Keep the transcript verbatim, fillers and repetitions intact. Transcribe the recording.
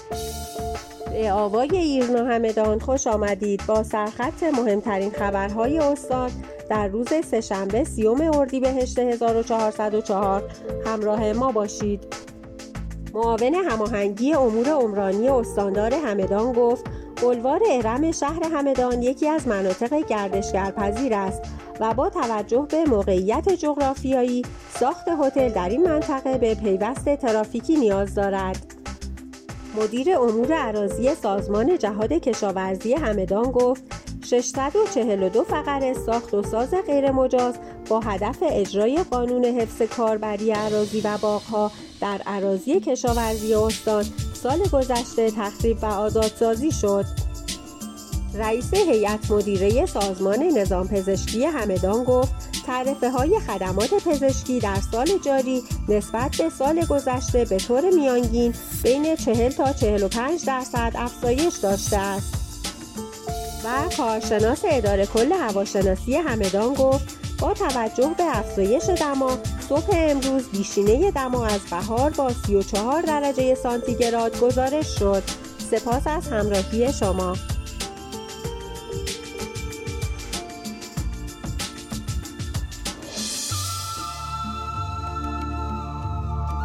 به آوای ایرنا همدان خوش آمدید. با سرخط مهمترین خبرهای استان در روز سه‌شنبه سیوم اردیبهشت هزار و چهارصد و چهار همراه ما باشید. معاون هماهنگی امور عمرانی استاندار همدان گفت بولوار ارم شهر همدان یکی از مناطق گردشگرپذیر است و با توجه به موقعیت جغرافیایی ساخت هتل در این منطقه به پیوست ترافیکی نیاز دارد. مدیر امور اراضی سازمان جهاد کشاورزی همدان گفت ششصد و چهل و دو فقره ساخت و ساز غیرمجاز با هدف اجرای قانون حفظ کاربری اراضی و باغ‌ها در اراضی کشاورزی استان سال گذشته تخریب و آزادسازی شد. رئیس هیئت مدیره سازمان نظام پزشکی همدان گفت تعرفه‌های خدمات پزشکی در سال جاری نسبت به سال گذشته به طور میانگین بین چهل تا چهل و پنج درصد افزایش داشته است. و کارشناس اداره کل هواشناسی همدان گفت با توجه به افزایش دما صبح امروز بیشینه دما از بهار با سی و چهار درجه سانتیگراد گزارش شد. سپاس از همراهی شما.